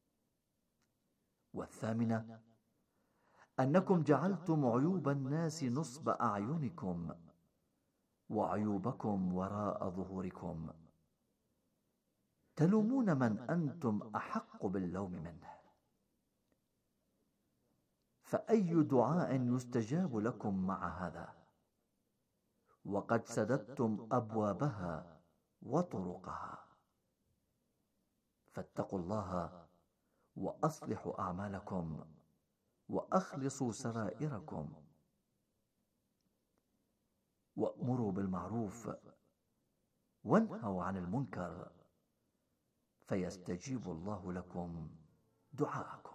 والثامنة أنكم جعلتم عيوب الناس نصب أعينكم وعيوبكم وراء ظهوركم، تلومون من أنتم أحق باللوم منه، فأي دعاء يستجاب لكم مع هذا وقد سددتم أبوابها وطرقها؟ فاتقوا الله وأصلحوا أعمالكم وأخلصوا سرائركم، وأمروا بالمعروف وانهوا عن المنكر، فيستجيب الله لكم دعاءكم.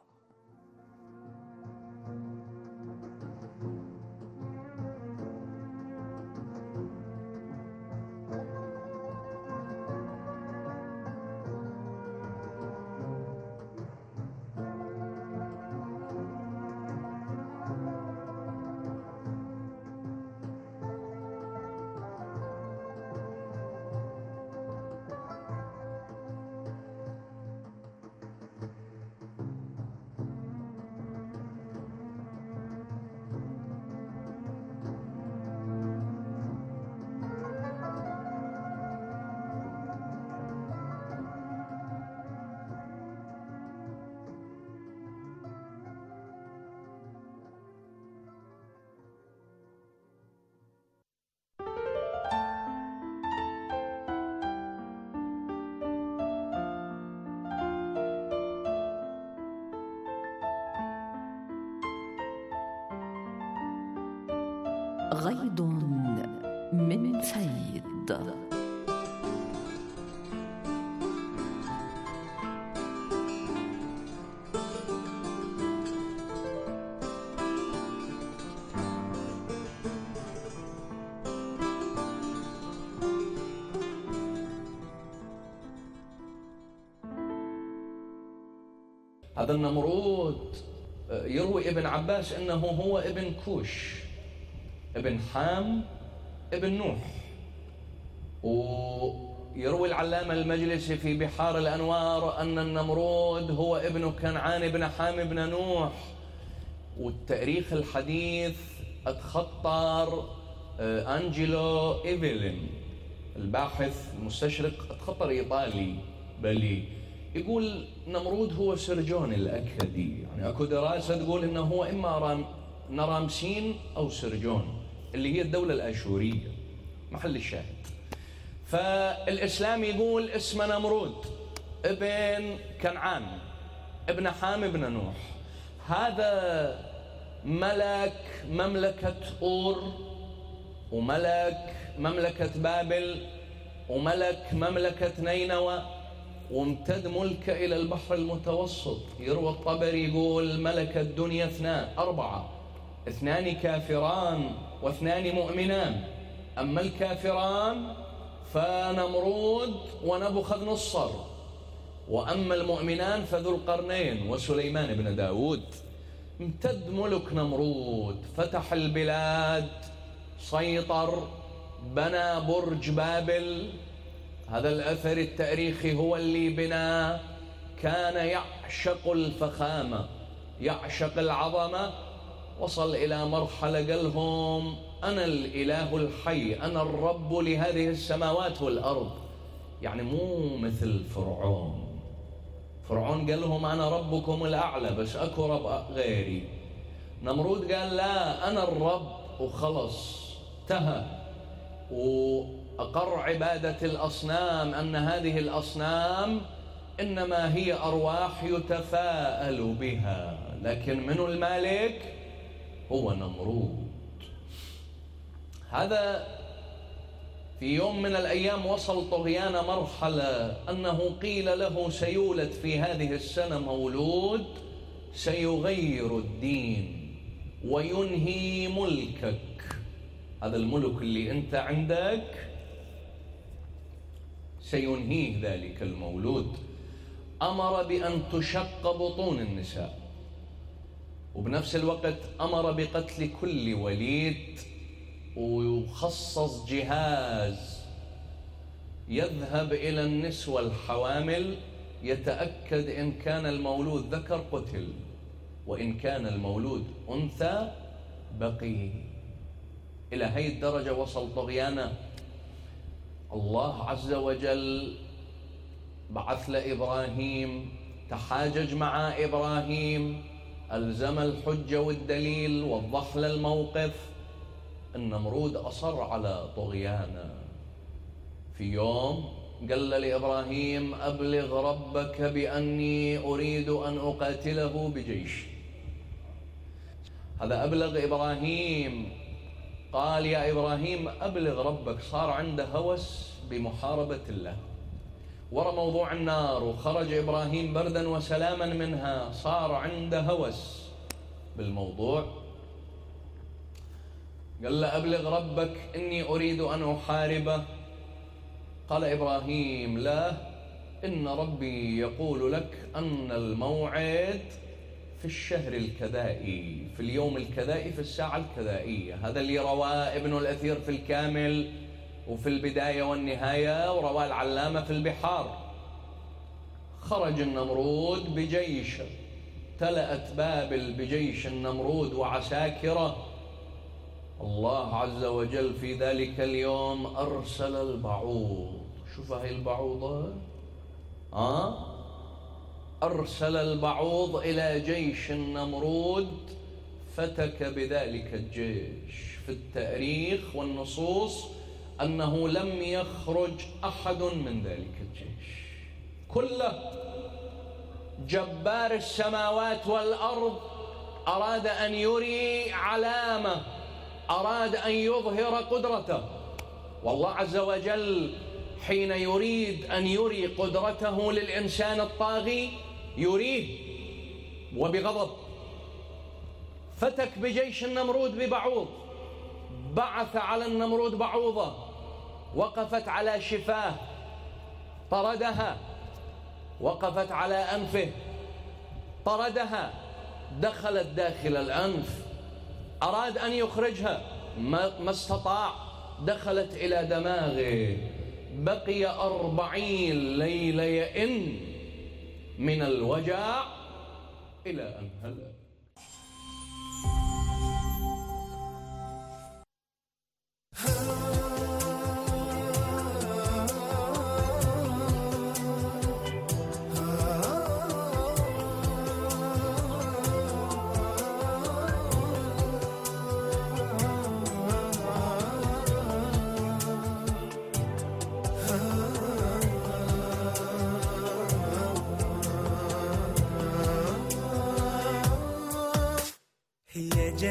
غيض من فيض. هذا النمرود يروي ابن عباس أنه هو ابن كوش ابن حام ابن نوح، ويروي العلامة المجلسي في بحار الأنوار أن النمرود هو ابن كنعان ابن حام ابن نوح. والتاريخ الحديث اتخطر أنجيلو إيفيلين، الباحث المستشرق الخطر إيطالي بلي، يقول نمرود هو سرجون الأكدي. يعني أكو دراسة تقول إنه هو إما رام نرامسين أو سرجون اللي هي الدولة الأشورية، محل الشاهد. فالإسلام يقول اسمه نمرود ابن كنعان ابن حام ابن نوح. هذا ملك مملكة أور، وملك مملكة بابل، وملك مملكة نينوى، وامتد ملكه إلى البحر المتوسط. يروى الطبري يقول ملك الدنيا اثنان أربعة، اثنان كافران واثنان مؤمنان. أما الكافران فنمرود ونبوخذ نصر، وأما المؤمنان فذو القرنين وسليمان بن داود. امتد ملك نمرود، فتح البلاد، سيطر، بنى برج بابل. هذا الأثر التاريخي هو اللي بناه. كان يعشق الفخامة، يعشق العظمة. وصل إلى مرحلة قالهم أنا الإله الحي، أنا الرب لهذه السماوات والأرض. يعني مو مثل فرعون. فرعون قال لهم أنا ربكم الأعلى بس أكو رب غيري. نمرود قال لا، أنا الرب وخلص، انتهى. وأقر عبادة الأصنام، أن هذه الأصنام إنما هي أرواح يتفاءل بها، لكن من المالك هو نمرود. هذا في يوم من الأيام وصل طغيان مرحلة أنه قيل له سيولد في هذه السنة مولود سيغير الدين وينهي ملكك. هذا الملك اللي أنت عندك سينهيه ذلك المولود. أمر بأن تشق بطون النساء، وبنفس الوقت أمر بقتل كل وليد، ويخصص جهاز يذهب إلى النسوة الحوامل يتأكد إن كان المولود ذكر قتل، وإن كان المولود أنثى بقي. إلى هذه الدرجة وصل طغيانه. الله عز وجل بعث لإبراهيم، تحاجج مع إبراهيم، ألزم الحجة والدليل، وضح له الموقف. النمرود أصر على طغيانه. في يوم قال لإبراهيم أبلغ ربك بأني أريد أن أقاتله بجيش. هذا أبلغ إبراهيم. قال يا إبراهيم أبلغ ربك. صار عنده هوس بمحاربة الله. ورا موضوع النار وخرج إبراهيم بردا وسلاما منها، صار عنده هوس بالموضوع. قال له أبلغ ربك إني أريد أن أحاربه. قال إبراهيم لا، إن ربي يقول لك أن الموعد في الشهر الكذائي، في اليوم الكذائي، في الساعة الكذائية. هذا اللي رواه ابن الأثير في الكامل وفي البداية والنهاية، ورواه العلامة في البحار. خرج النمرود بجيش، تلأت بابل بجيش النمرود وعساكره. الله عز وجل في ذلك اليوم أرسل البعوض. شوف هاي البعوضة، آه؟ أرسل البعوض إلى جيش النمرود، فتك بذلك الجيش. في التاريخ والنصوص أنه لم يخرج أحد من ذلك الجيش كله. جبار السماوات والأرض أراد أن يري علامة، أراد أن يظهر قدرته. والله عز وجل حين يريد أن يري قدرته للإنسان الطاغي يريه وبغضب. فتك بجيش النمرود ببعوض، بعث على النمرود بعوضة وقفت على شفاه، طردها. وقفت على أنفه، طردها. دخلت داخل الأنف، أراد أن يخرجها، ما استطاع. دخلت إلى دماغه، بقي أربعين ليلة يئن من الوجع إلى أن هلك.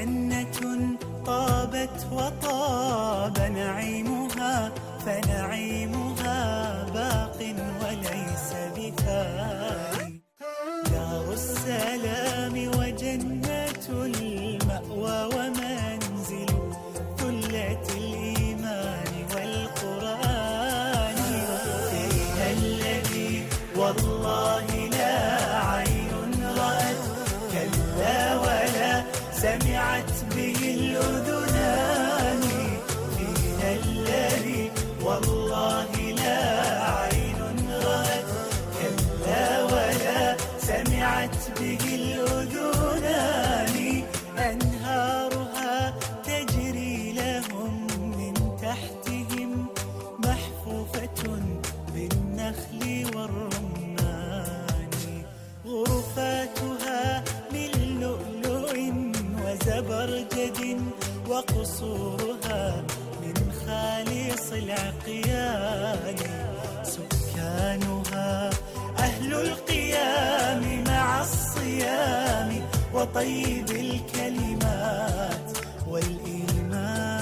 جنة طابت وطاب نعيمها فنعيمها باق وليس بفاني. دار السلام وجنة المأوى ومنزل ثلة الإيمان والقرآن. فيها الذي والله لا عين رأت كلا ولا سمعت به الأذنان. فيها الذي والله لا عين رأت كلا ولا سمعت به الأذنان. أنهارها تجري لهم من تحتهم محفوفة بالنخل والرمان. غرفاتها من لؤلؤ وزبرجد وقصورها من خالص العقيان. سكانها أهل القيام مع الصيام وطيب الكلمات والإيمان.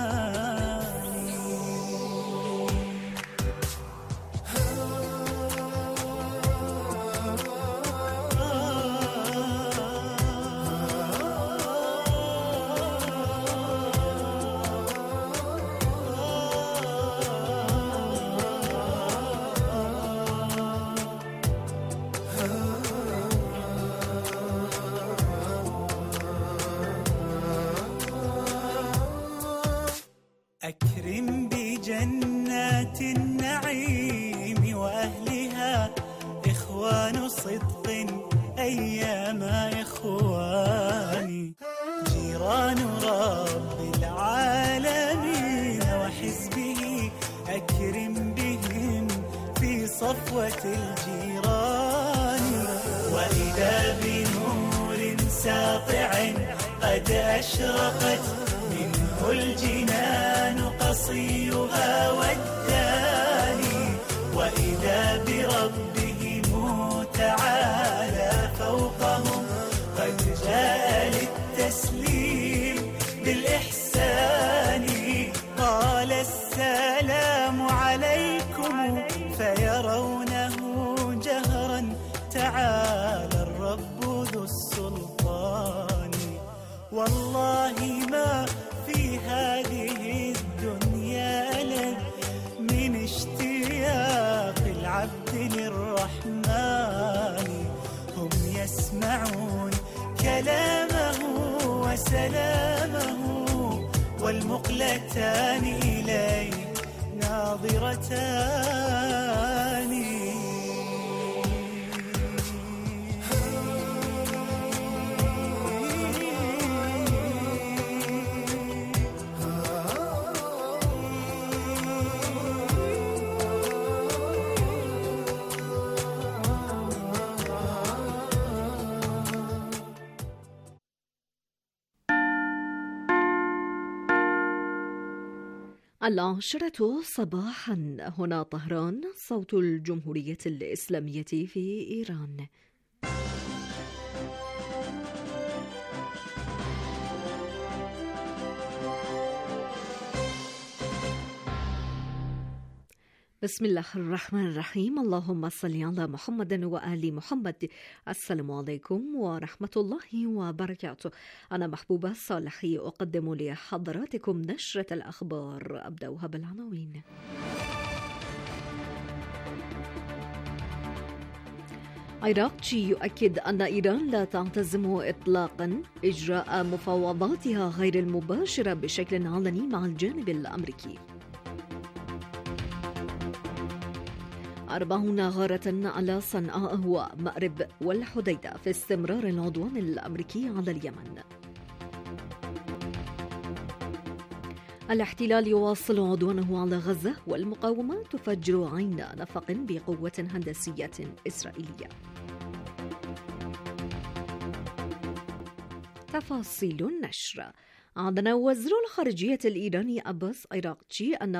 أكرم بجنات النعيم وأهلها إخوان صدق أيام إخواني. جيران رب العالمين وحزبه أكرم بهم في صفوة الجيران. وإذا بنور ساطع قد أشرقت منه الجنان قصيها والداني. وإذا بربهم تعالى فوقهم قد جاء للتسليم بالإحسان. قال السلام عليكم فيرونه جهرا تعالى الرب ذو السلطان. والله ما في هذه الدنيا لذ من اشتياق العبد للرحمن. هم يسمعون كلامه وسلامه والمقلتان إليه ناظرتان. العاشرة صباحا. هنا طهران، صوت الجمهورية الإسلامية في إيران. بسم الله الرحمن الرحيم. اللهم صل على محمد وآل محمد. السلام عليكم ورحمة الله وبركاته. أنا محبوبة صالحي أقدم لحضراتكم نشرة الأخبار. أبدأها بالعناوين. عراقجي يؤكد أن إيران لا تعتزم إطلاقا إجراء مفاوضاتها غير المباشرة بشكل علني مع الجانب الأمريكي. أربعون غارة على صنعاء ومأرب والحديدة في استمرار العدوان الأمريكي على اليمن. الاحتلال يواصل عدوانه على غزة والمقاومة تفجر عين نفق بقوة هندسية إسرائيلية. تفاصيل النشر. أعلن وزير الخارجية الإيراني عباس عراقجي أن